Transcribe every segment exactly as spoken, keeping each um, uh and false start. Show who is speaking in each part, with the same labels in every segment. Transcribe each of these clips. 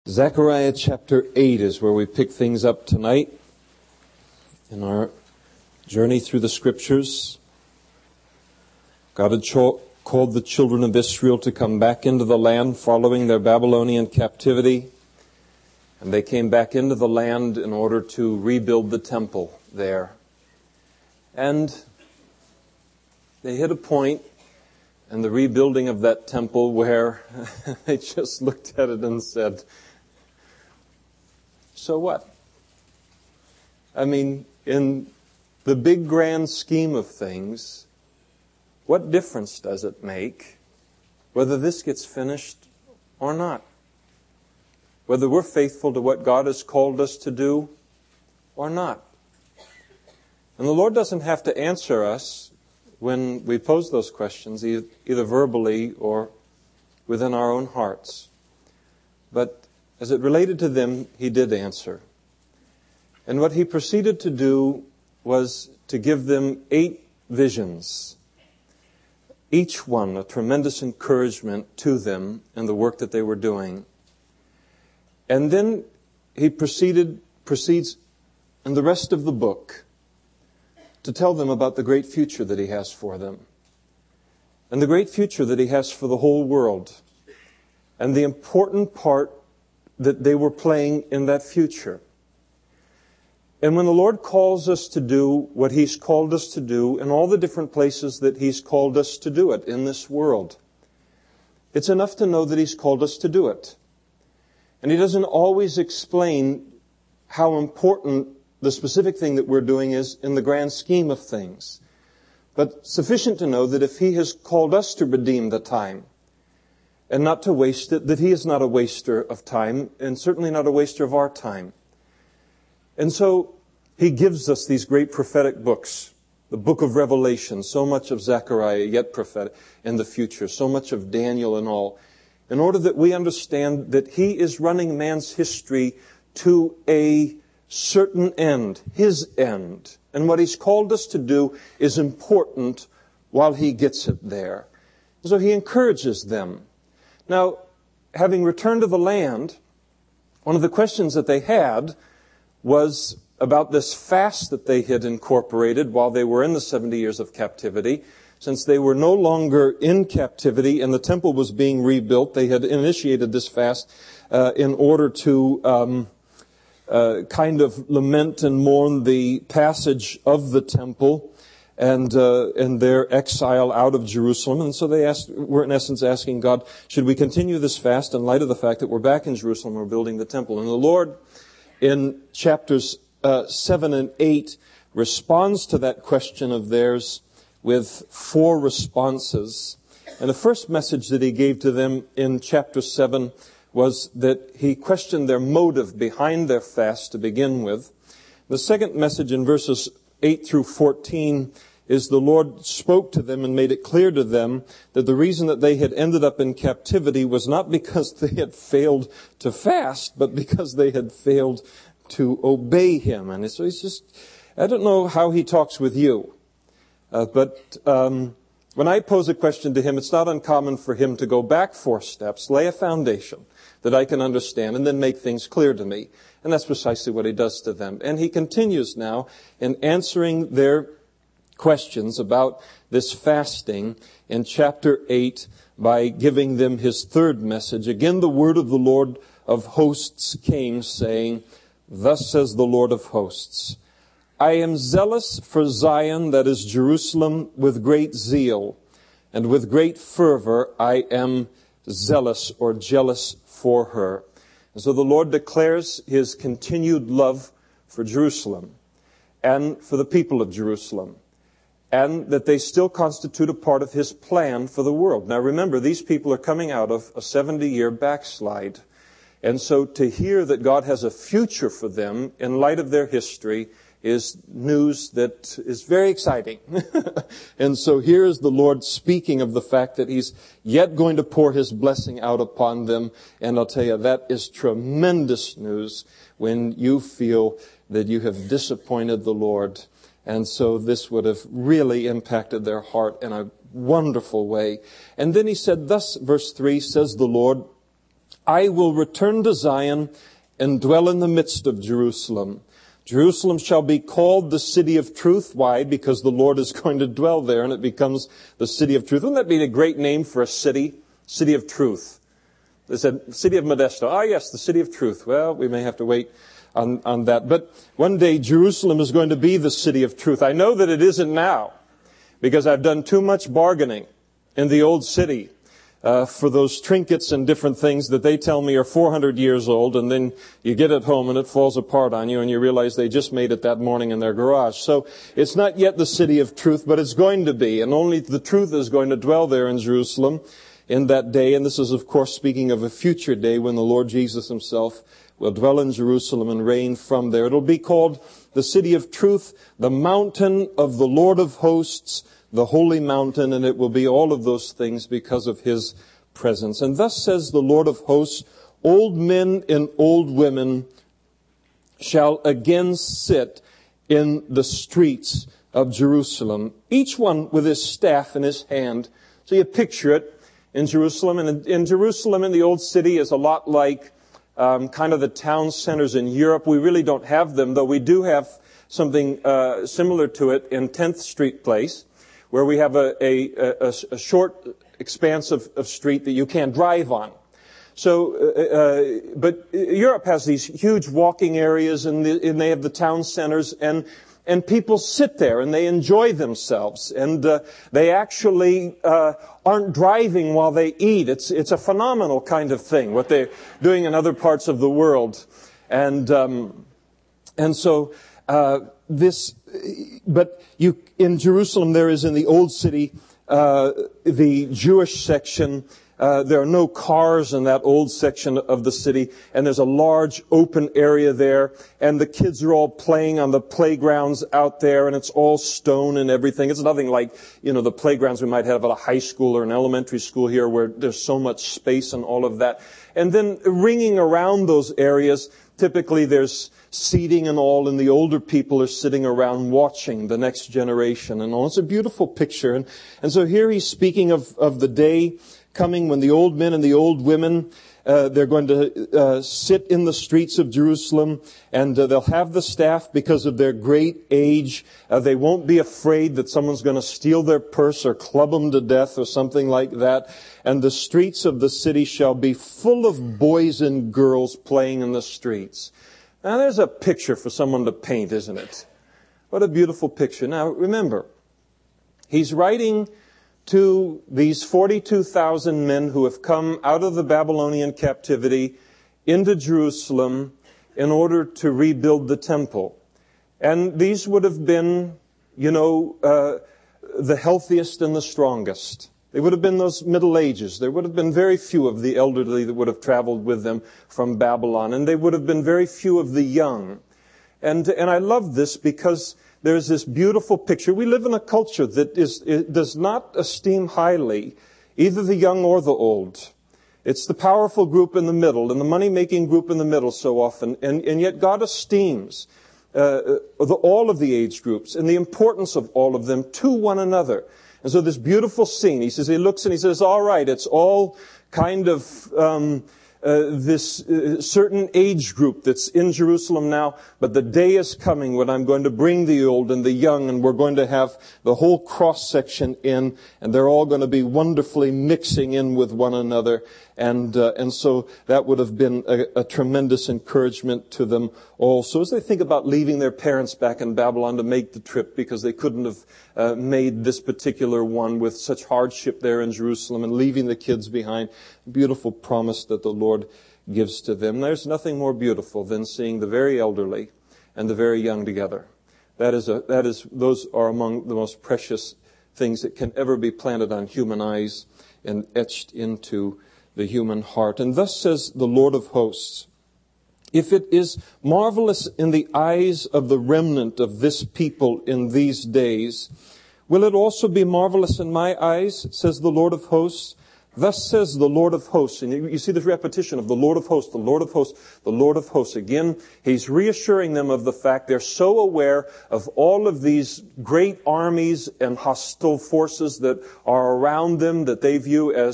Speaker 1: Zechariah chapter eight is where we pick things up tonight in our journey through the Scriptures. God had cho- called the children of Israel to come back into the land following their Babylonian captivity. And they came back into the land in order to rebuild the temple there. And they hit a point in the rebuilding of that temple where they just looked at it and said, so what? I mean, in the big grand scheme of things, what difference does it make whether this gets finished or not? Whether we're faithful to what God has called us to do or not? And the Lord doesn't have to answer us when we pose those questions, either verbally or within our own hearts. But as it related to them, He did answer. And what He proceeded to do was to give them eight visions, each one a tremendous encouragement to them in the work that they were doing. And then He proceeded, proceeds in the rest of the book to tell them about the great future that He has for them, and the great future that He has for the whole world, and the important part that they were playing in that future. And when the Lord calls us to do what He's called us to do in all the different places that He's called us to do it in this world, it's enough to know that He's called us to do it. And He doesn't always explain how important the specific thing that we're doing is in the grand scheme of things. But sufficient to know that if He has called us to redeem the time, and not to waste it, that He is not a waster of time, and certainly not a waster of our time. And so He gives us these great prophetic books, the book of Revelation, so much of Zechariah, yet prophetic in the future, so much of Daniel and all, in order that we understand that He is running man's history to a certain end, His end. And what He's called us to do is important while He gets it there. So He encourages them. Now, having returned to the land, one of the questions that they had was about this fast that they had incorporated while they were in the seventy years of captivity. Since they were no longer in captivity and the temple was being rebuilt, they had initiated this fast uh, in order to um, uh, kind of lament and mourn the passage of the temple and uh, and their exile out of Jerusalem. And so they asked, were in essence asking God, should we continue this fast in light of the fact that we're back in Jerusalem, we're building the temple? And the Lord, in chapters uh, seven and eight, responds to that question of theirs with four responses. And the first message that He gave to them in chapter seven was that He questioned their motive behind their fast to begin with. The second message in verses eight through fourteen is the Lord spoke to them and made it clear to them that the reason that they had ended up in captivity was not because they had failed to fast, but because they had failed to obey Him. And so He's just, I don't know how He talks with you, uh, but um, when I pose a question to Him, it's not uncommon for Him to go back four steps, lay a foundation that I can understand, and then make things clear to me. And that's precisely what He does to them. And He continues now in answering their questions about this fasting in chapter eight by giving them His third message. Again, the word of the Lord of hosts came, saying, thus says the Lord of hosts, I am zealous for Zion, that is Jerusalem, with great zeal, and with great fervor I am zealous or jealous for her. And so the Lord declares His continued love for Jerusalem and for the people of Jerusalem, and that they still constitute a part of His plan for the world. Now remember, these people are coming out of a seventy-year backslide. And so to hear that God has a future for them in light of their history is news that is very exciting. And so here is the Lord speaking of the fact that He's yet going to pour His blessing out upon them. And I'll tell you, that is tremendous news when you feel that you have disappointed the Lord. And so this would have really impacted their heart in a wonderful way. And then He said, thus, verse three, says the Lord, I will return to Zion and dwell in the midst of Jerusalem. Jerusalem shall be called the city of truth. Why? Because the Lord is going to dwell there, and it becomes the city of truth. Wouldn't that be a great name for a city? City of truth. They said, city of Modesto. Ah, yes, the city of truth. Well, we may have to wait on, on that. But one day, Jerusalem is going to be the city of truth. I know that it isn't now, because I've done too much bargaining in the old city uh, for those trinkets and different things that they tell me are four hundred years old, and then you get it home and it falls apart on you, and you realize they just made it that morning in their garage. So it's not yet the city of truth, but it's going to be, and only the truth is going to dwell there in Jerusalem in that day. And this is, of course, speaking of a future day when the Lord Jesus himself will dwell in Jerusalem and reign from there. It'll be called the city of truth, the mountain of the Lord of hosts, the holy mountain, and it will be all of those things because of his presence. And thus says the Lord of hosts, old men and old women shall again sit in the streets of Jerusalem, each one with his staff in his hand. So you picture it in Jerusalem. And in, in Jerusalem, in the old city, is a lot like um, kind of the town centers in Europe. We really don't have them, though we do have something uh, similar to it in tenth Street Place, where we have a, a, a, a short expanse of, of street that you can't drive on. So, uh, uh, but Europe has these huge walking areas, and, the, and they have the town centers, and and people sit there and they enjoy themselves, and uh, they actually uh, aren't driving while they eat. It's it's a phenomenal kind of thing what they're doing in other parts of the world, and um, and so uh, this. But you in Jerusalem there is in the old city uh, the Jewish section. Uh, there are no cars in that old section of the city, and there's a large open area there, and the kids are all playing on the playgrounds out there, and it's all stone and everything. It's nothing like, you know, the playgrounds we might have at a high school or an elementary school here where there's so much space and all of that. And then ringing around those areas, typically there's seating and all, and the older people are sitting around watching the next generation and all. It's a beautiful picture. And, and so here he's speaking of, of the day coming when the old men and the old women, uh, they're going to uh, sit in the streets of Jerusalem, and uh, they'll have the staff because of their great age. Uh, they won't be afraid that someone's going to steal their purse or club them to death or something like that. And the streets of the city shall be full of boys and girls playing in the streets. Now there's a picture for someone to paint, isn't it? What a beautiful picture. Now remember, he's writing to these forty-two thousand men who have come out of the Babylonian captivity into Jerusalem in order to rebuild the temple. And these would have been, you know, uh, the healthiest and the strongest. They would have been those Middle Ages. There would have been very few of the elderly that would have traveled with them from Babylon. And they would have been very few of the young. And, and I love this because there's this beautiful picture. We live in a culture that is, it does not esteem highly either the young or the old. It's the powerful group in the middle and the money-making group in the middle so often. And, and yet God esteems uh, the, all of the age groups and the importance of all of them to one another. And so this beautiful scene, he says, he looks and he says, all right, it's all kind of um Uh, this uh, certain age group that's in Jerusalem now, but the day is coming when I'm going to bring the old and the young, and we're going to have the whole cross section in, and they're all going to be wonderfully mixing in with one another. And uh, and so that would have been a, a tremendous encouragement to them all. So as they think about leaving their parents back in Babylon to make the trip because they couldn't have uh, made this particular one with such hardship there in Jerusalem, and leaving the kids behind, beautiful promise that the Lord gives to them. There's nothing more beautiful than seeing the very elderly and the very young together. That is a, that is, those are among the most precious things that can ever be planted on human eyes and etched into the human heart. And thus says the Lord of hosts, if it is marvelous in the eyes of the remnant of this people in these days, will it also be marvelous in my eyes, says the Lord of hosts? Thus says the Lord of hosts. And you, you see this repetition of the Lord of hosts, the Lord of hosts, the Lord of hosts. Again, he's reassuring them of the fact they're so aware of all of these great armies and hostile forces that are around them that they view as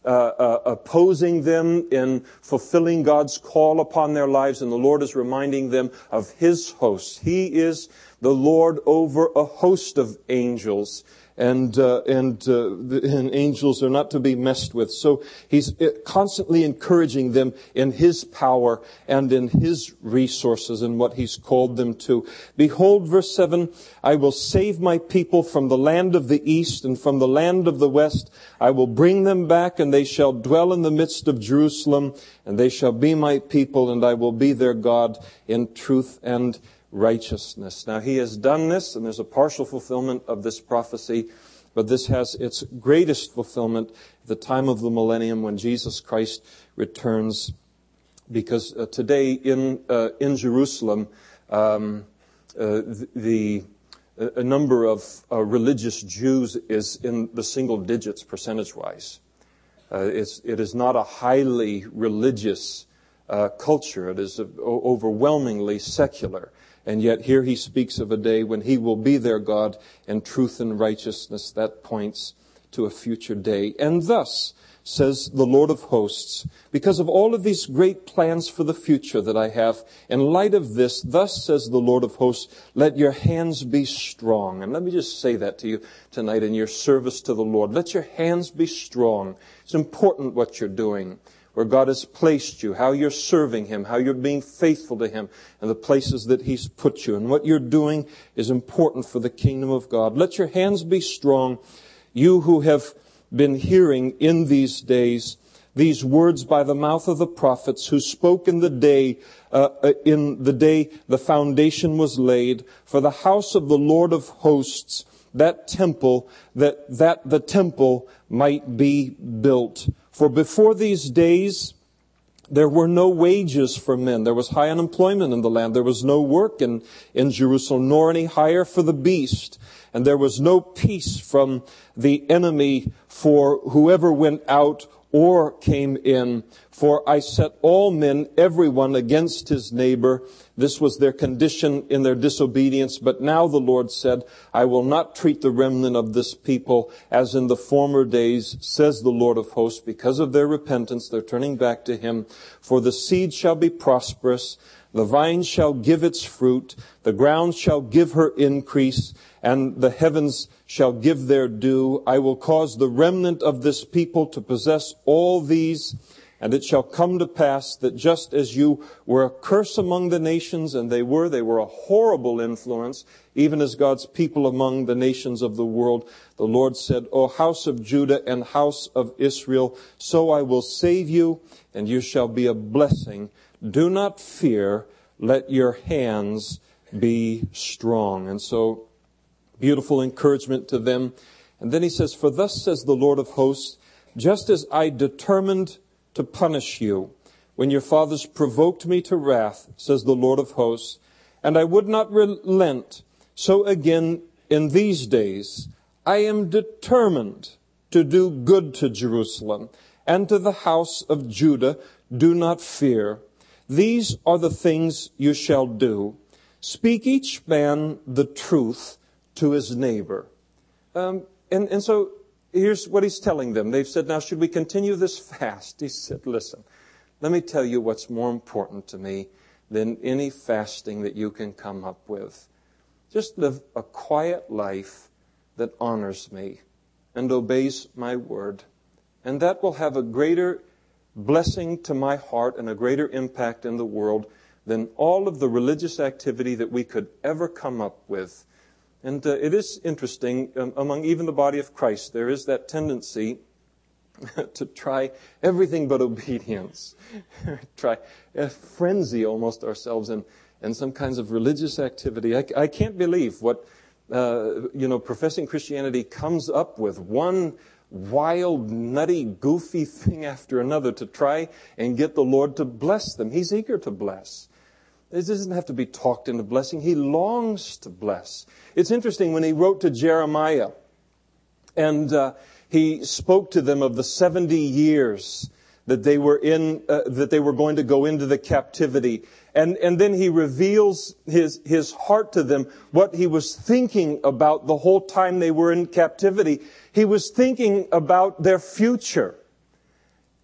Speaker 1: uh, uh, opposing them in fulfilling God's call upon their lives, and the Lord is reminding them of His hosts. He is the Lord over a host of angels. And, uh, and, uh, the, and angels are not to be messed with. So He's constantly encouraging them in His power and in His resources and what He's called them to. Behold, verse seven, I will save my people from the land of the east and from the land of the west. I will bring them back, and they shall dwell in the midst of Jerusalem, and they shall be my people, and I will be their God in truth and righteousness. Now, He has done this, and there's a partial fulfillment of this prophecy, but this has its greatest fulfillment at the time of the millennium when Jesus Christ returns. Because uh, today in uh, in Jerusalem, um, uh, the a number of uh, religious Jews is in the single digits percentage-wise. Uh, it's, it is not a highly religious uh, culture. It is overwhelmingly secular. And yet here He speaks of a day when He will be their God in truth and righteousness. That points to a future day. And thus, says the Lord of hosts, because of all of these great plans for the future that I have, in light of this, thus says the Lord of hosts, let your hands be strong. And let me just say that to you tonight in your service to the Lord. Let your hands be strong. It's important what you're doing, where God has placed you, how you're serving Him, how you're being faithful to Him, and the places that He's put you. And what you're doing is important for the kingdom of God. Let your hands be strong, you who have been hearing in these days these words by the mouth of the prophets who spoke in the day, uh, in the day the foundation was laid, for the house of the Lord of hosts, that temple, that, that the temple might be built. For before these days, there were no wages for men. There was high unemployment in the land. There was no work in, in Jerusalem, nor any hire for the beast. And there was no peace from the enemy for whoever went out or came in. For I set all men, everyone, against his neighbor. This was their condition in their disobedience. But now the Lord said, I will not treat the remnant of this people as in the former days, says the Lord of hosts. Because of their repentance, they're turning back to Him. For the seed shall be prosperous. The vine shall give its fruit. The ground shall give her increase. And the heavens shall give their due. I will cause the remnant of this people to possess all these. And it shall come to pass that just as you were a curse among the nations, and they were, they were a horrible influence, even as God's people among the nations of the world, the Lord said, O house of Judah and house of Israel, so I will save you, and you shall be a blessing. Do not fear, let your hands be strong. And so, beautiful encouragement to them. And then He says, for thus says the Lord of hosts, just as I determined to punish you when your fathers provoked me to wrath, says the Lord of hosts, and I would not relent, so again in these days I am determined to do good to Jerusalem and to the house of Judah. Do not fear. These are the things you shall do. Speak each man the truth to his neighbor. Um, and, and so here's what He's telling them. They've said, now should we continue this fast? He said, listen, let me tell you what's more important to me than any fasting that you can come up with. Just live a quiet life that honors me and obeys my word. And that will have a greater blessing to my heart and a greater impact in the world than all of the religious activity that we could ever come up with. And uh, it is interesting, um, among even the body of Christ, there is that tendency to try everything but obedience. Try a frenzy almost ourselves in, in some kinds of religious activity. I, I can't believe what, uh, you know, professing Christianity comes up with. One wild, nutty, goofy thing after another to try and get the Lord to bless them. He's eager to bless. It doesn't have to be talked into blessing. He longs to bless. It's interesting when He wrote to Jeremiah and uh, He spoke to them of the seventy years that they were in, uh, that they were going to go into the captivity. And, and then He reveals his, his heart to them, what He was thinking about the whole time they were in captivity. He was thinking about their future.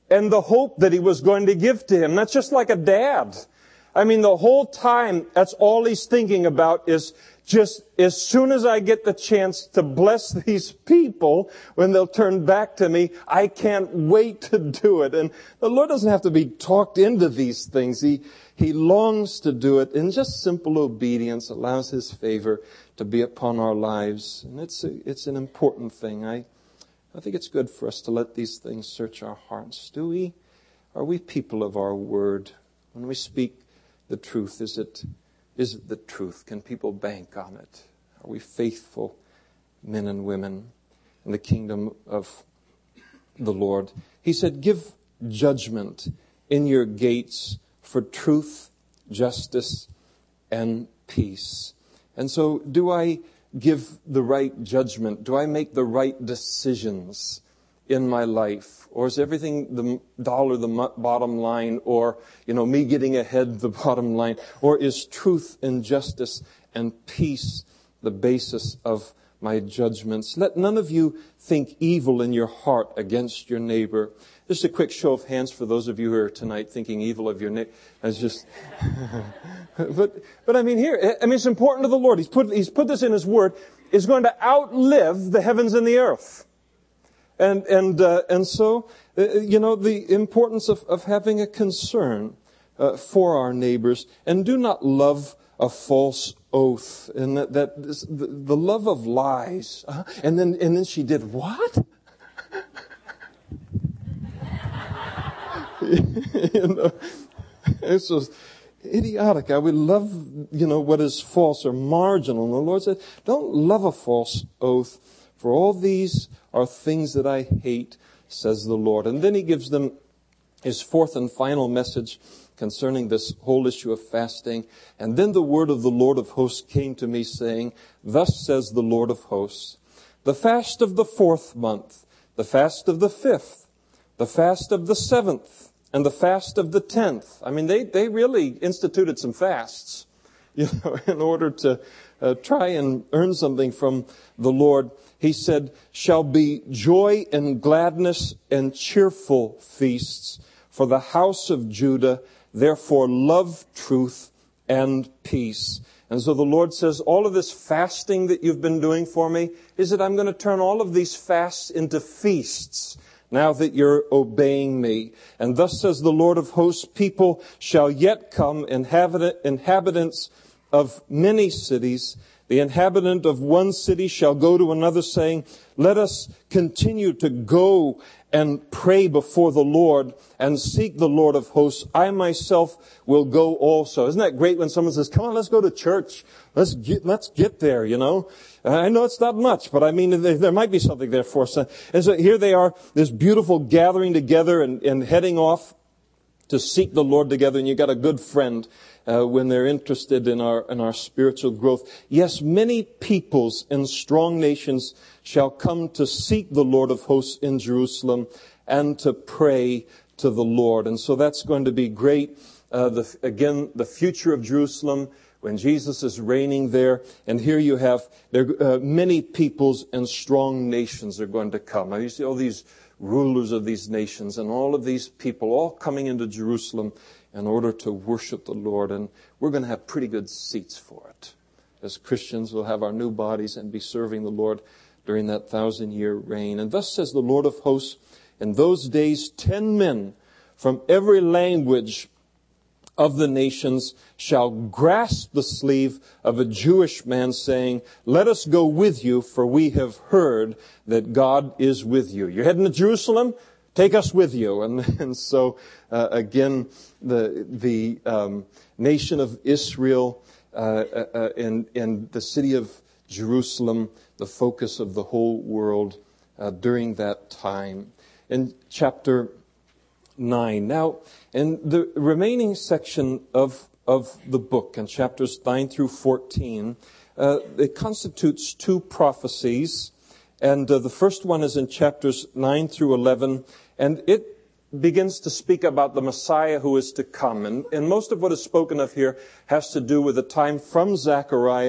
Speaker 1: and the hope that he was going to give to him. That's just like a dad. I mean, the whole time, that's all he's thinking about is just as soon as I get the chance to bless these people when they'll turn back to me, I can't wait to do it. And the Lord doesn't have to be talked into these things. He, he longs to do it. And just simple obedience allows His favor to be upon our lives. And it's a, it's an important thing. I, I think it's good for us to let these things search our hearts. Do we, are we people of our word? When we speak the truth, is it, is it the truth? Can people bank on it? Are we faithful men and women in the kingdom of the Lord? He said, give judgment in your gates for truth, justice, and peace. And so, do I give the right judgment? Do I make the right decisions in my life? Or is everything the dollar the bottom line? Or, you know, me getting ahead the bottom line? Or is truth and justice and peace the basis of my judgments? Let none of you think evil in your heart against your neighbor. Just a quick show of hands for those of you who are tonight thinking evil of your neighbor. That's just, but, but I mean here, I mean it's important to the Lord. He's put, He's put this in His Word. It's going to outlive the heavens and the earth. And, and, uh, and so, uh, you know, the importance of, of having a concern, uh, for our neighbors, and do not love a false oath, and that, that this, the, the love of lies. Uh, and then, and then she did what? You know, it's just idiotic. I would love, you know, what is false or marginal. And the Lord said, don't love a false oath, for all these are things that I hate, says the Lord. And then He gives them His fourth and final message concerning this whole issue of fasting. And then the word of the Lord of hosts came to me, saying, thus says the Lord of hosts, the fast of the fourth month, the fast of the fifth, the fast of the seventh, and the fast of the tenth. I mean, they, they really instituted some fasts, you know, in order to uh, try and earn something from the Lord. He said, shall be joy and gladness and cheerful feasts for the house of Judah. Therefore, love truth and peace. And so the Lord says, all of this fasting that you've been doing for me, is that I'm going to turn all of these fasts into feasts, now that you're obeying me. And thus says the Lord of hosts, people shall yet come, inhabitants of many cities. The inhabitant of one city shall go to another, saying, let us continue to go and pray before the Lord and seek the Lord of hosts. I myself will go also. Isn't that great when someone says, come on, let's go to church. Let's get, let's get there, you know. I know it's not much, but I mean, there, there might be something there for us. And so here they are, this beautiful gathering together and, and heading off to seek the Lord together. And you got a good friend uh, when they're interested in our in our spiritual growth. Yes, many peoples and strong nations shall come to seek the Lord of hosts in Jerusalem and to pray to the Lord. And so that's going to be great. Uh, the, again, the future of Jerusalem when Jesus is reigning there. And here you have there uh, many peoples and strong nations are going to come. Now you see all these rulers of these nations and all of these people all coming into Jerusalem in order to worship the Lord. And we're going to have pretty good seats for it. As Christians, we'll have our new bodies and be serving the Lord during that thousand-year reign. And thus says the Lord of hosts, in those days ten men from every language of the nations shall grasp the sleeve of a Jewish man, saying, let us go with you, for we have heard that God is with you. You're heading to Jerusalem? Take us with you. And, and so, uh, again, the the um, nation of Israel uh, uh, and, and the city of Jerusalem, the focus of the whole world uh, during that time. In chapter nine. Now, in the remaining section of of the book, in chapters nine through fourteen, uh, it constitutes two prophecies. And uh, the first one is in chapters nine through eleven, and it begins to speak about the Messiah who is to come. And, and most of what is spoken of here has to do with the time from Zechariah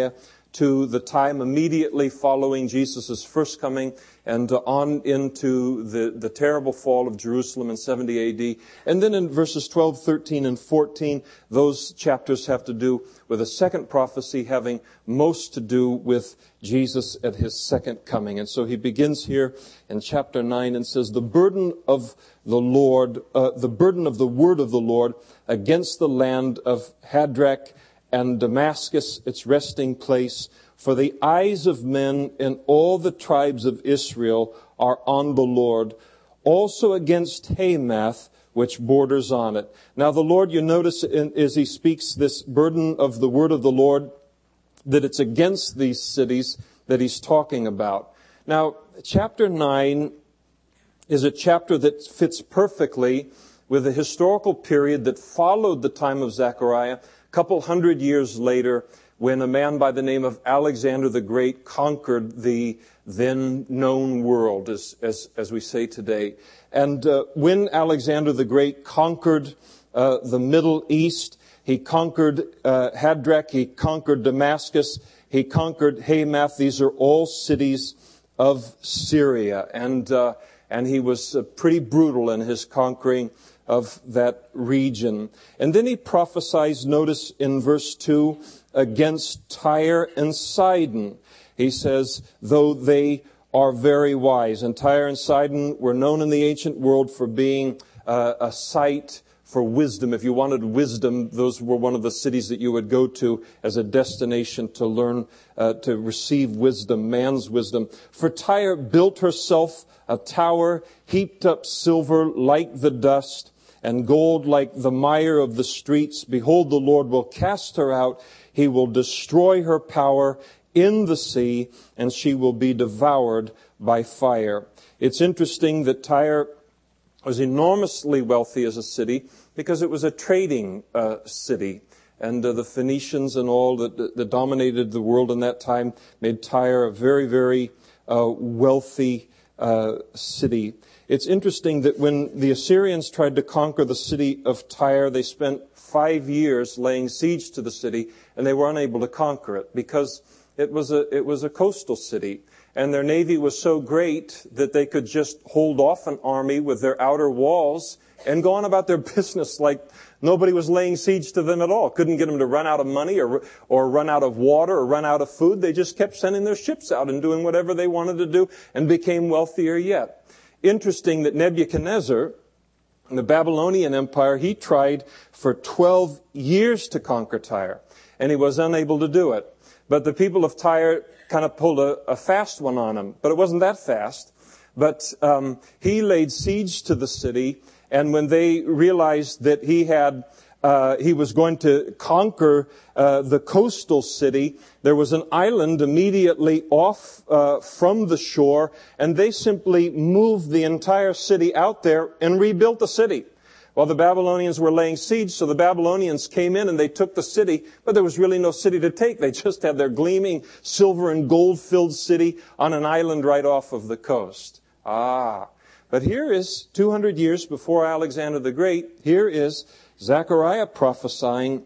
Speaker 1: to the time immediately following Jesus' first coming and on into the, the terrible fall of Jerusalem in seventy A D. And then in verses twelve, thirteen, and fourteen, those chapters have to do with a second prophecy having most to do with Jesus at his second coming. And so he begins here in chapter nine and says, the burden of the Lord, uh, the burden of the word of the Lord against the land of Hadrach and Damascus, its resting place. For the eyes of men in all the tribes of Israel are on the Lord, also against Hamath, which borders on it. Now the Lord, you notice in, as he speaks this burden of the word of the Lord, that it's against these cities that he's talking about. Now, chapter nine is a chapter that fits perfectly with the historical period that followed the time of Zechariah, a couple hundred years later, when a man by the name of Alexander the Great conquered the then known world, as as, as we say today. And uh, when Alexander the Great conquered uh, the Middle East, he conquered uh, Hadrach, he conquered Damascus, he conquered Hamath. These are all cities of Syria. And uh, and he was uh, pretty brutal in his conquering of that region. And then he prophesies, notice in verse two, against Tyre and Sidon. He says, though they are very wise. And Tyre and Sidon were known in the ancient world for being uh, a site for wisdom. If you wanted wisdom, those were one of the cities that you would go to as a destination to learn, uh, to receive wisdom, man's wisdom. For Tyre built herself a tower, heaped up silver like the dust, and gold like the mire of the streets. Behold, the Lord will cast her out. He will destroy her power in the sea, and she will be devoured by fire. It's interesting that Tyre was enormously wealthy as a city because it was a trading uh, city. And uh, the Phoenicians and all that, that, that dominated the world in that time made Tyre a very, very uh, wealthy uh, city. It's interesting that when the Assyrians tried to conquer the city of Tyre, they spent five years laying siege to the city, and they were unable to conquer it because it was a it was a coastal city, and their navy was so great that they could just hold off an army with their outer walls and go on about their business like nobody was laying siege to them at all. Couldn't get them to run out of money or or run out of water or run out of food. They just kept sending their ships out and doing whatever they wanted to do and became wealthier yet. Interesting that Nebuchadnezzar, in the Babylonian Empire, he tried for twelve years to conquer Tyre, and he was unable to do it. But the people of Tyre kind of pulled a, a fast one on him, but it wasn't that fast. But um, he laid siege to the city, and when they realized that he had Uh, he was going to conquer uh, the coastal city, there was an island immediately off uh, from the shore, and they simply moved the entire city out there and rebuilt the city. While the Babylonians were laying siege, so the Babylonians came in and they took the city, but there was really no city to take. They just had their gleaming silver and gold-filled city on an island right off of the coast. Ah, but here is, two hundred years before Alexander the Great, here is Zechariah prophesying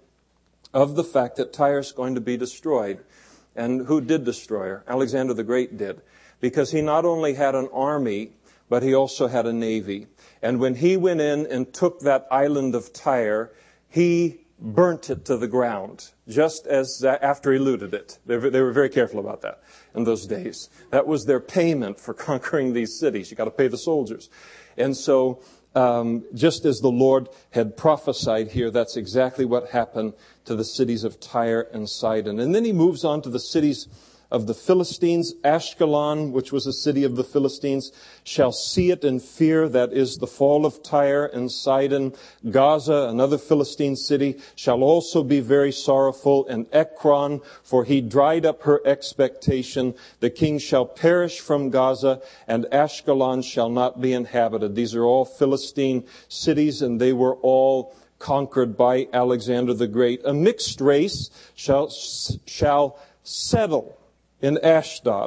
Speaker 1: of the fact that Tyre is going to be destroyed. And who did destroy her? Alexander the Great did. Because he not only had an army, but he also had a navy. And when he went in and took that island of Tyre, he burnt it to the ground, just as after he looted it. They were, they were very careful about that in those days. That was their payment for conquering these cities. You got to pay the soldiers. And so Um, just as the Lord had prophesied here, that's exactly what happened to the cities of Tyre and Sidon. And then he moves on to the cities of the Philistines. Ashkelon, which was a city of the Philistines, shall see it in fear. That is the fall of Tyre and Sidon. Gaza, another Philistine city, shall also be very sorrowful. And Ekron, for he dried up her expectation. The king shall perish from Gaza, and Ashkelon shall not be inhabited. These are all Philistine cities, and they were all conquered by Alexander the Great. A mixed race shall shall settle in Ashdod.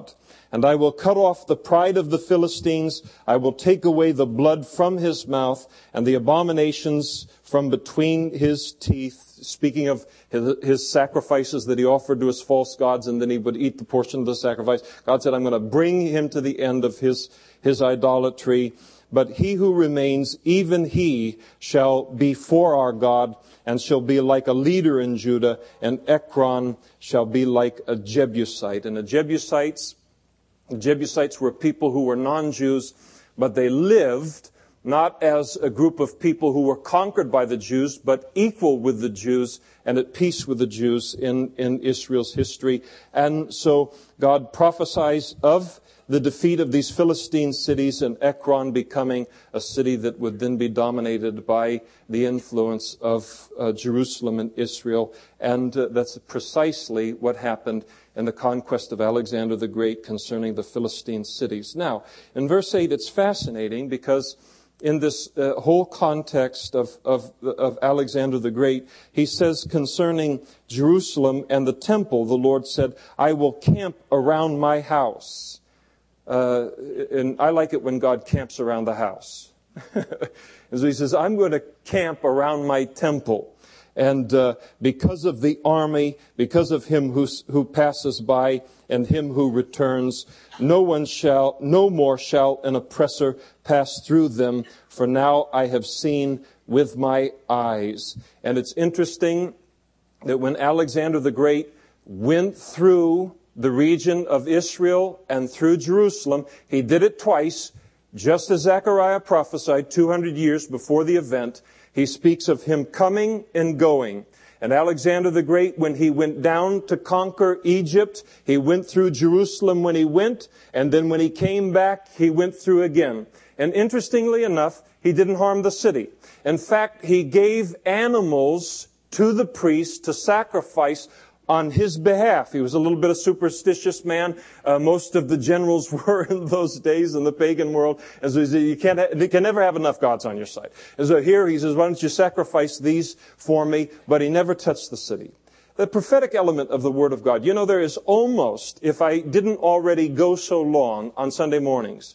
Speaker 1: And I will cut off the pride of the Philistines. I will take away the blood from his mouth and the abominations from between his teeth. Speaking of his, his sacrifices that he offered to his false gods, and then he would eat the portion of the sacrifice. God said, I'm going to bring him to the end of his, his idolatry. But he who remains, even he shall be for our God, and shall be like a leader in Judah, and Ekron shall be like a Jebusite. And the Jebusites, the Jebusites were people who were non-Jews, but they lived not as a group of people who were conquered by the Jews, but equal with the Jews and at peace with the Jews in, in Israel's history. And so God prophesies of the defeat of these Philistine cities, and Ekron becoming a city that would then be dominated by the influence of uh, Jerusalem and Israel. And uh, that's precisely what happened in the conquest of Alexander the Great concerning the Philistine cities. Now, in verse eight, it's fascinating because in this uh, whole context of, of, of Alexander the Great, he says concerning Jerusalem and the temple, the Lord said, I will camp around my house. Uh, and I like it when God camps around the house. And so he says, I'm going to camp around my temple. And uh, because of the army, because of him who, who passes by and him who returns, no one shall, no more shall an oppressor pass through them. For now I have seen with my eyes. And it's interesting that when Alexander the Great went through the region of Israel and through Jerusalem, he did it twice, just as Zechariah prophesied two hundred years before the event. He speaks of him coming and going. And Alexander the Great, when he went down to conquer Egypt, he went through Jerusalem when he went, and then when he came back, he went through again. And interestingly enough, he didn't harm the city. In fact, he gave animals to the priests to sacrifice on his behalf. He was a little bit of a superstitious man. Uh, most of the generals were in those days in the pagan world. And so he said, you can't, ha- you can never have enough gods on your side. And so here he says, why don't you sacrifice these for me? But he never touched the city. The prophetic element of the Word of God. You know, there is almost, if I didn't already go so long on Sunday mornings,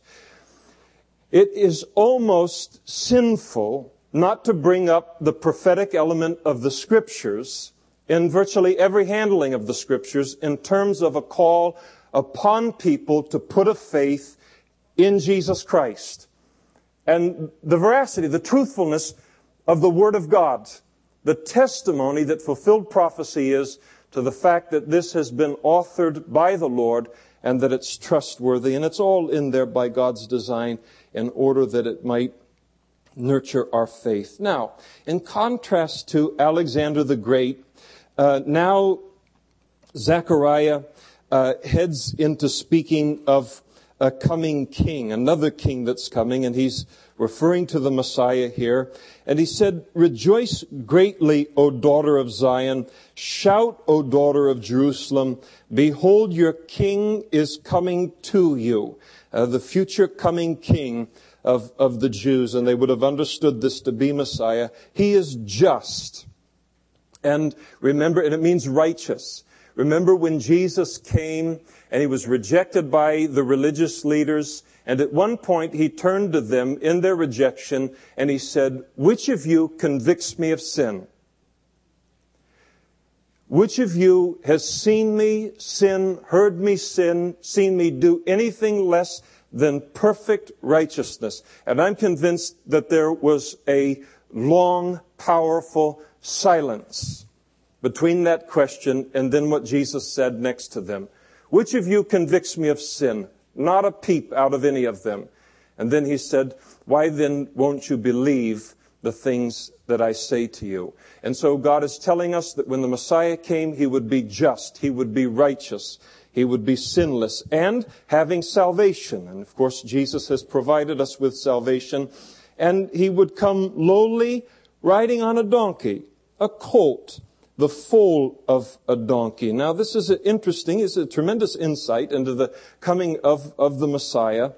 Speaker 1: it is almost sinful not to bring up the prophetic element of the Scriptures in virtually every handling of the Scriptures in terms of a call upon people to put a faith in Jesus Christ. And the veracity, the truthfulness of the Word of God, the testimony that fulfilled prophecy is to the fact that this has been authored by the Lord and that it's trustworthy. And it's all in there by God's design in order that it might nurture our faith. Now, in contrast to Alexander the Great, Uh, now, Zechariah uh, heads into speaking of a coming king, another king that's coming, and he's referring to the Messiah here. And he said, rejoice greatly, O daughter of Zion. Shout, O daughter of Jerusalem. Behold, your king is coming to you. Uh, the future coming king of, of the Jews, and they would have understood this to be Messiah. He is just. And remember, and it means righteous. Remember when Jesus came and he was rejected by the religious leaders, and at one point he turned to them in their rejection and he said, which of you convicts me of sin? Which of you has seen me sin, heard me sin, seen me do anything less than perfect righteousness? And I'm convinced that there was a long, powerful silence between that question and then what Jesus said next to them. Which of you convicts me of sin? Not a peep out of any of them. And then he said, why then won't you believe the things that I say to you? And so God is telling us that when the Messiah came, he would be just, he would be righteous, he would be sinless, and having salvation. And of course, Jesus has provided us with salvation. And he would come lowly, riding on a donkey, a colt, the foal of a donkey. Now, this is interesting. It's a tremendous insight into the coming of, of the Messiah.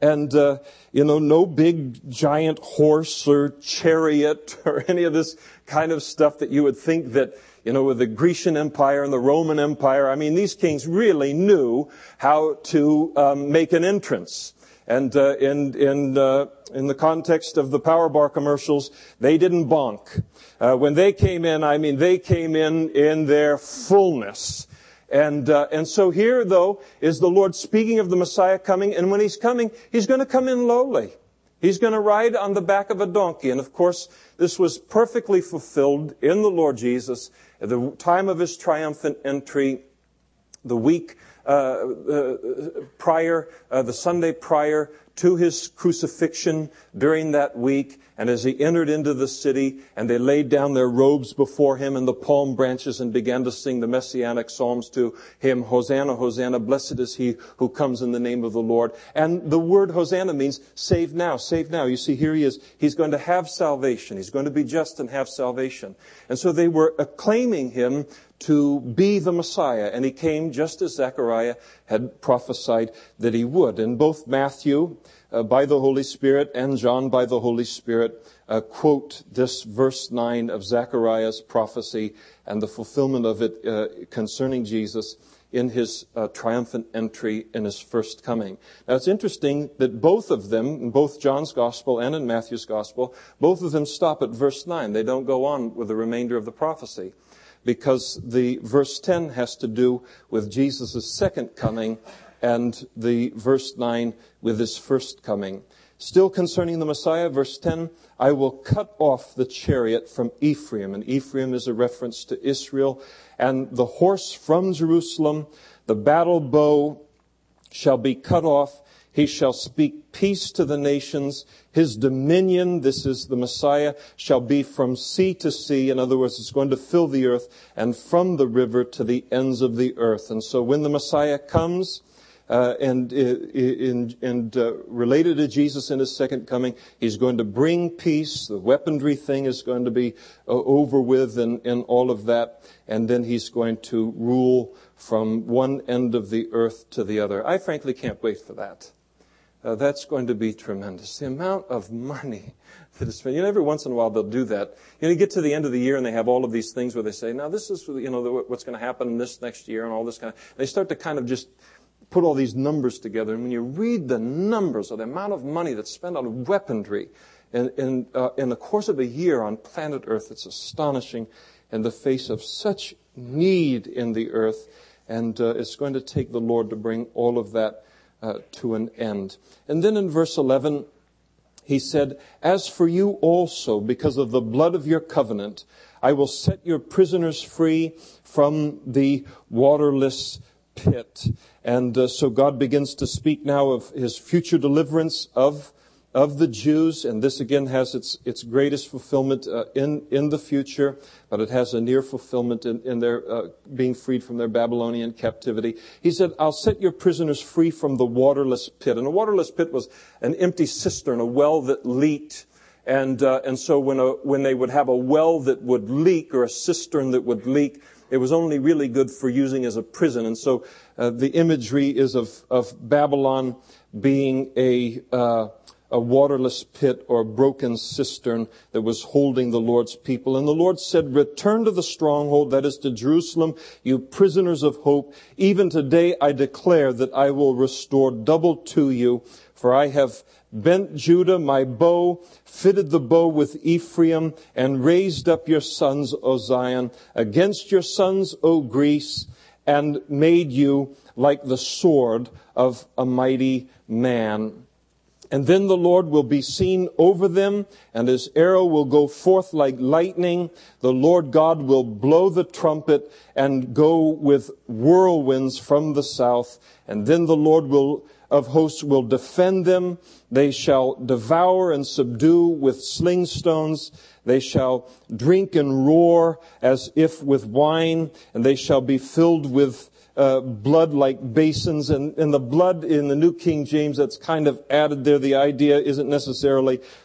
Speaker 1: And, uh, you know, no big giant horse or chariot or any of this kind of stuff that you would think that, you know, with the Grecian Empire and the Roman Empire, I mean, these kings really knew how to um, make an entrance. And uh, in in uh, in the context of the Power Bar commercials, they didn't bonk. Uh, when they came in, I mean, they came in in their fullness. And uh, and so here, though, is the Lord speaking of the Messiah coming. And when He's coming, He's going to come in lowly. He's going to ride on the back of a donkey. And of course, this was perfectly fulfilled in the Lord Jesus at the time of His triumphant entry, the week uh, uh, prior, uh, the Sunday prior to His crucifixion during that week. And as He entered into the city, and they laid down their robes before Him and the palm branches and began to sing the messianic psalms to Him, Hosanna, Hosanna, blessed is He who comes in the name of the Lord. And the word Hosanna means save now, save now. You see, here He is. He's going to have salvation. He's going to be just and have salvation. And so they were acclaiming Him to be the Messiah. And He came just as Zechariah had prophesied that He would. And both Matthew, Uh, by the Holy Spirit, and John by the Holy Spirit uh, quote this verse nine of Zechariah's prophecy and the fulfillment of it uh, concerning Jesus in His uh, triumphant entry in His first coming. Now it's interesting that both of them, in both John's Gospel and in Matthew's Gospel, both of them stop at verse nine. They don't go on with the remainder of the prophecy, because the verse ten has to do with Jesus' second coming, and the verse nine with His first coming. Still concerning the Messiah, verse ten, I will cut off the chariot from Ephraim. And Ephraim is a reference to Israel. And the horse from Jerusalem, the battle bow shall be cut off. He shall speak peace to the nations. His dominion, this is the Messiah, shall be from sea to sea. In other words, it's going to fill the earth, and from the river to the ends of the earth. And so when the Messiah comes, Uh, and uh, and uh, related to Jesus in His second coming, He's going to bring peace. The weaponry thing is going to be uh, over with, and, and all of that. And then He's going to rule from one end of the earth to the other. I frankly can't wait for that. Uh, that's going to be tremendous. The amount of money that is spent. You know, every once in a while they'll do that. You know, you get to the end of the year and they have all of these things where they say, now this is, you know, what's going to happen in this next year and all this kind of. They start to kind of just put all these numbers together. And when you read the numbers of the amount of money that's spent on weaponry in, in, uh, in the course of a year on planet Earth, it's astonishing in the face of such need in the earth. And uh, it's going to take the Lord to bring all of that uh, to an end. And then in verse eleven, He said, as for you also, because of the blood of your covenant, I will set your prisoners free from the waterless pit. And uh, so God begins to speak now of His future deliverance of of the Jews, and this again has its its greatest fulfillment uh, in in the future, but it has a near fulfillment in, in their uh, being freed from their Babylonian captivity. He said, I'll set your prisoners free from the waterless pit. And a waterless pit was an empty cistern, a well that leaked. And uh, and so when a, when they would have a well that would leak, or a cistern that would leak, it was only really good for using as a prison. And so uh, the imagery is of, of Babylon being a, uh, a waterless pit or broken cistern that was holding the Lord's people. And the Lord said, return to the stronghold, that is to Jerusalem, you prisoners of hope. Even today I declare that I will restore double to you, for I have bent Judah my bow, fitted the bow with Ephraim, and raised up your sons, O Zion, against your sons, O Greece, and made you like the sword of a mighty man. And then the Lord will be seen over them, and His arrow will go forth like lightning. The Lord God will blow the trumpet and go with whirlwinds from the south. And then the Lord will of hosts will defend them. They shall devour and subdue with sling stones. They shall drink and roar as if with wine, and they shall be filled with uh, blood like basins. And, and the blood in the New King James, that's kind of added there. The idea isn't necessarily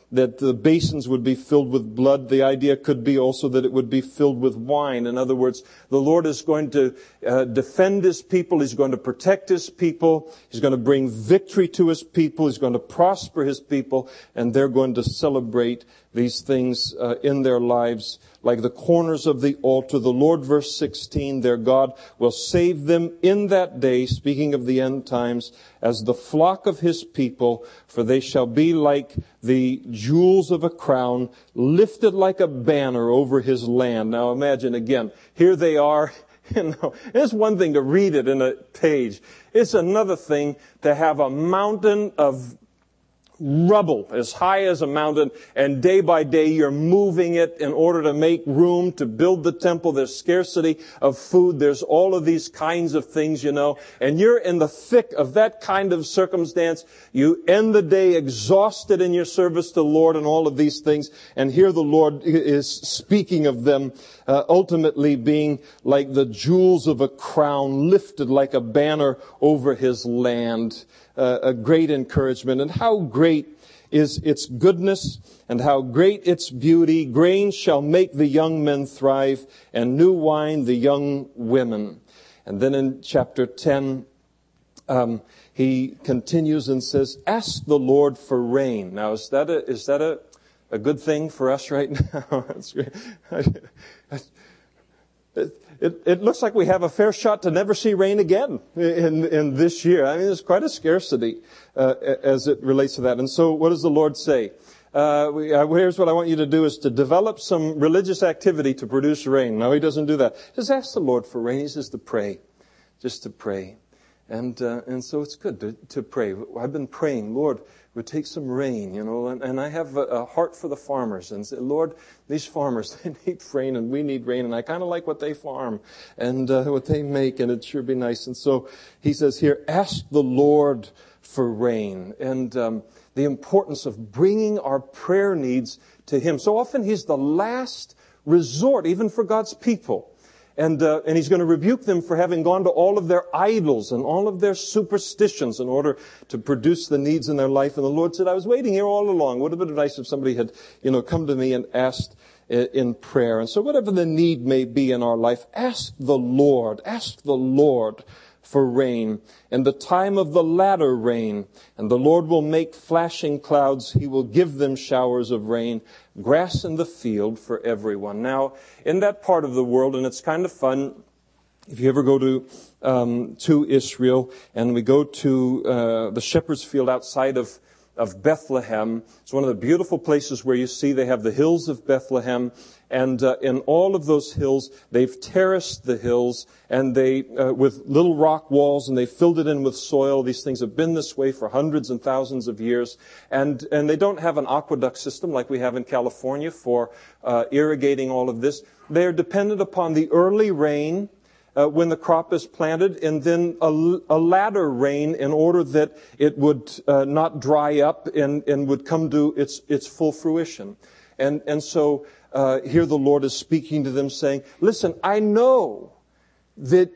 Speaker 1: that the basins would be filled with blood. The idea could be also that it would be filled with wine. In other words, the Lord is going to uh, defend His people. He's going to protect His people. He's going to bring victory to His people. He's going to prosper His people. And they're going to celebrate these things uh, in their lives like the corners of the altar. The Lord, verse sixteen, their God will save them in that day, speaking of the end times, as the flock of His people, for they shall be like the jewels of a crown, lifted like a banner over His land. Now imagine again, here they are. You know, it's one thing to read it in a page. It's another thing to have a mountain of rubble as high as a mountain, and day by day you're moving it in order to make room to build the temple. There's scarcity of food. There's all of these kinds of things, you know, and you're in the thick of that kind of circumstance. You end the day exhausted in your service to the Lord and all of these things, and here the Lord is speaking of them uh, ultimately being like the jewels of a crown, lifted like a banner over His land. Uh, a great encouragement. And how great is its goodness, and how great its beauty. Grain shall make the young men thrive, and new wine the young women. And then in chapter ten, um, he continues and says, ask the Lord for rain. Now, is that a, is that a, a good thing for us right now? That's great. It, it looks like we have a fair shot to never see rain again in, in this year. I mean, there's quite a scarcity uh, as it relates to that. And so what does the Lord say? Uh, we, uh, here's what I want you to do is to develop some religious activity to produce rain. No, He doesn't do that. Just ask the Lord for rain. He says to pray. Just to pray. And uh, and so it's good to, to pray. I've been praying, Lord, would take some rain, you know, and, and I have a, a heart for the farmers. And say, Lord, these farmers, they need rain and we need rain. And I kind of like what they farm and uh, what they make, and it'd sure be nice. And so he says here, ask the Lord for rain. And um, the importance of bringing our prayer needs to Him. So often He's the last resort, even for God's people. And, uh, and He's going to rebuke them for having gone to all of their idols and all of their superstitions in order to produce the needs in their life. And the Lord said, I was waiting here all along. Would have been nice if somebody had, you know, come to me and asked in prayer. And so whatever the need may be in our life, ask the Lord, ask the Lord for rain, and the time of the latter rain. And the Lord will make flashing clouds. He will give them showers of rain, grass in the field for everyone. Now, in that part of the world, and it's kind of fun, if you ever go to um, to Israel, and we go to uh, the shepherd's field outside of of Bethlehem. It's one of the beautiful places where you see they have the hills of Bethlehem, and uh, in all of those hills, they've terraced the hills, and they uh, with little rock walls, and they filled it in with soil. These things have been this way for hundreds and thousands of years, and and they don't have an aqueduct system like we have in California for uh, irrigating all of this. They are dependent upon the early rain Uh, when the crop is planted, and then a, a latter rain in order that it would uh, not dry up and, and would come to its its full fruition. And and so uh, here the Lord is speaking to them, saying, "Listen, I know that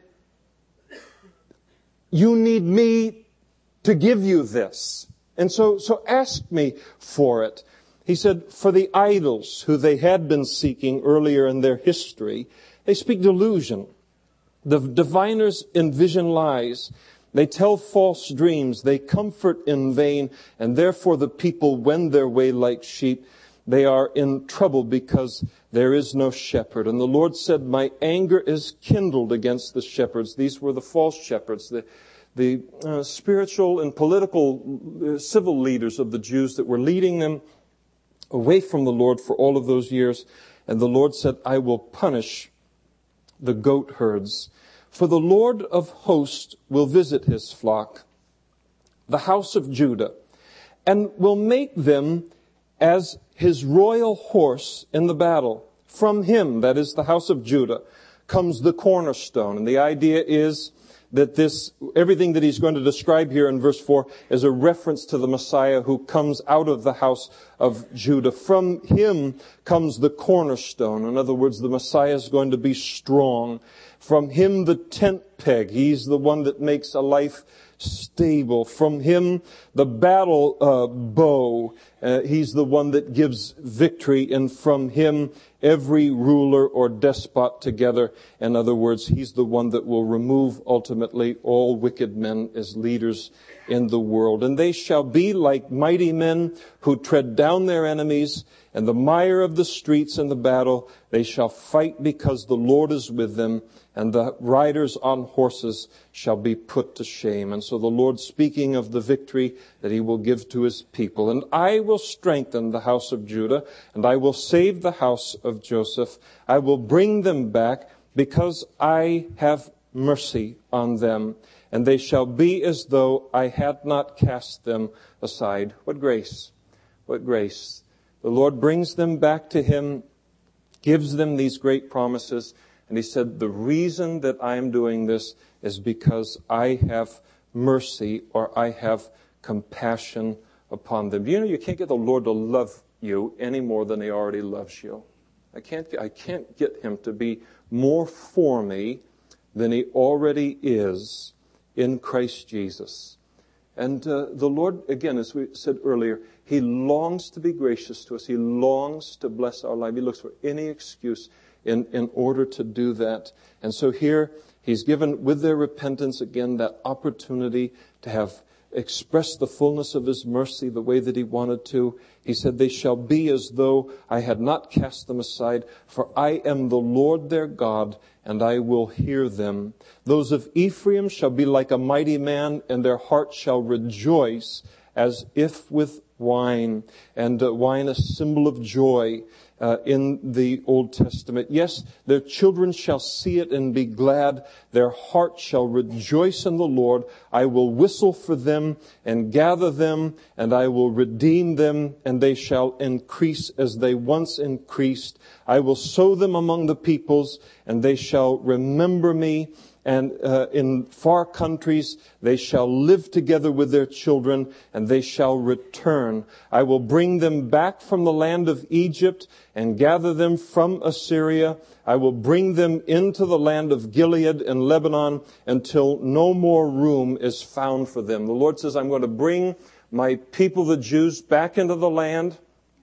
Speaker 1: you need me to give you this, and so so ask me for it." He said, "For the idols who they had been seeking earlier in their history, they speak delusion. The diviners envision lies. They tell false dreams. They comfort in vain. And therefore the people wend their way like sheep. They are in trouble because there is no shepherd." And the Lord said, "My anger is kindled against the shepherds." These were the false shepherds, the, the uh, spiritual and political uh, civil leaders of the Jews that were leading them away from the Lord for all of those years. And the Lord said, "I will punish the goat herds. For the Lord of hosts will visit His flock, the house of Judah, and will make them as His royal horse in the battle. From Him," that is the house of Judah, "comes the cornerstone." And the idea is that this, everything that he's going to describe here in verse four is a reference to the Messiah who comes out of the house of Judah. From Him comes the cornerstone. In other words, the Messiah is going to be strong. From Him the tent peg. He's the one that makes a life stable. From Him, the battle uh, bow. Uh, he's the one that gives victory. And from Him, every ruler or despot together. In other words, He's the one that will remove ultimately all wicked men as leaders in the world. And they shall be like mighty men who tread down their enemies, and the mire of the streets in the battle. They shall fight because the Lord is with them, and the riders on horses shall be put to shame. And so the Lord, speaking of the victory that He will give to His people. And I will strengthen the house of Judah, and I will save the house of Joseph. I will bring them back because I have mercy on them. And they shall be as though I had not cast them aside. What grace! What grace! The Lord brings them back to Him, gives them these great promises. And He said, the reason that I am doing this is because I have mercy, or I have compassion upon them. You know, you can't get the Lord to love you any more than He already loves you. I can't, I can't get Him to be more for me than He already is in Christ Jesus. And uh, the Lord, again, as we said earlier, He longs to be gracious to us. He longs to bless our life. He looks for any excuse in, in order to do that. And so here, He's given, with their repentance, again, that opportunity to have expressed the fullness of His mercy the way that He wanted to. He said, they shall be as though I had not cast them aside, for I am the Lord their God, and I will hear them. Those of Ephraim shall be like a mighty man, and their heart shall rejoice as if with wine. And uh, wine, a symbol of joy uh, in the Old Testament. Yes, their children shall see it and be glad. Their heart shall rejoice in the Lord. I will whistle for them and gather them, and I will redeem them, and they shall increase as they once increased. I will sow them among the peoples, and they shall remember me. And uh, in far countries they shall live together with their children, and they shall return. I will bring them back from the land of Egypt and gather them from Assyria. I will bring them into the land of Gilead and Lebanon until no more room is found for them. The Lord says, I'm going to bring my people, the Jews, back into the land.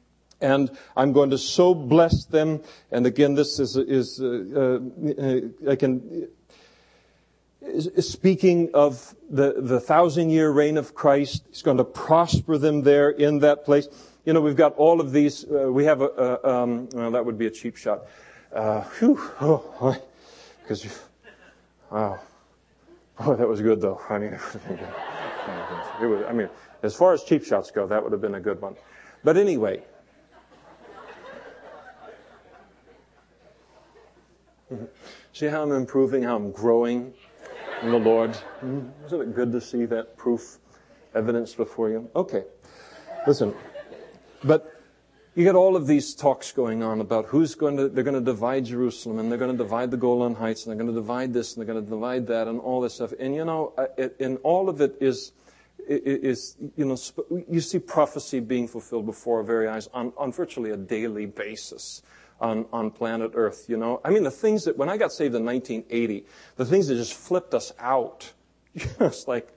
Speaker 1: And I'm going to so bless them. And again, this is, is uh, uh, I can... Speaking of the, the thousand year reign of Christ, He's going to prosper them there in that place. You know, we've got all of these, uh, we have a, a um, well, that would be a cheap shot. Uh, whew, oh, because, wow. Oh, that was good though. I mean, it was, I mean, as far as cheap shots go, that would have been a good one. But anyway. See how I'm improving, how I'm growing in the Lord? Isn't it good to see that proof, evidence before you? Okay. Listen, but you get all of these talks going on about who's going to, they're going to divide Jerusalem, and they're going to divide the Golan Heights, and they're going to divide this, and they're going to divide that, and all this stuff. And you know, and all of it is, is, you know, you see prophecy being fulfilled before our very eyes on, on virtually a daily basis. On, on planet Earth, you know. I mean, the things that, when I got saved in nineteen eighty, the things that just flipped us out, it's like,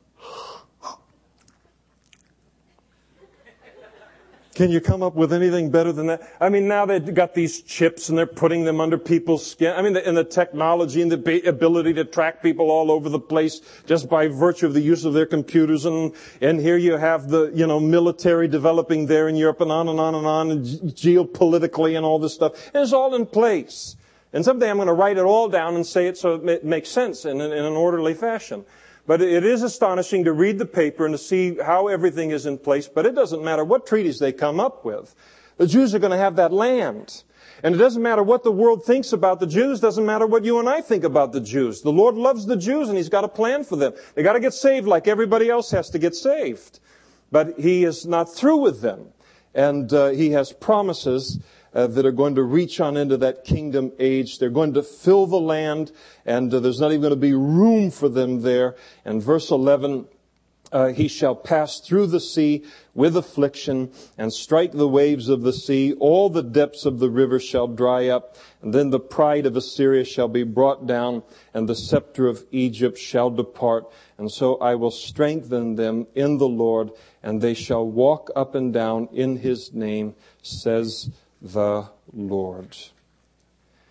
Speaker 1: can you come up with anything better than that? I mean, now they've got these chips and they're putting them under people's skin. I mean, the, and the technology and the ability to track people all over the place just by virtue of the use of their computers. And, and here you have the, you know, military developing there in Europe, and on and on and on, and geopolitically and all this stuff. And it's all in place. And someday I'm going to write it all down and say it so it makes sense in, in an orderly fashion. But it is astonishing to read the paper and to see how everything is in place. But it doesn't matter what treaties they come up with. The Jews are going to have that land. And it doesn't matter what the world thinks about the Jews. It doesn't matter what you and I think about the Jews. The Lord loves the Jews, and He's got a plan for them. They got to get saved like everybody else has to get saved. But He is not through with them. And uh, He has promises Uh, that are going to reach on into that kingdom age. They're going to fill the land, and uh, there's not even going to be room for them there. And verse eleven, Uh, he shall pass through the sea with affliction and strike the waves of the sea. All the depths of the river shall dry up. And then the pride of Assyria shall be brought down, and the scepter of Egypt shall depart. And so I will strengthen them in the Lord, and they shall walk up and down in his name, says the Lord.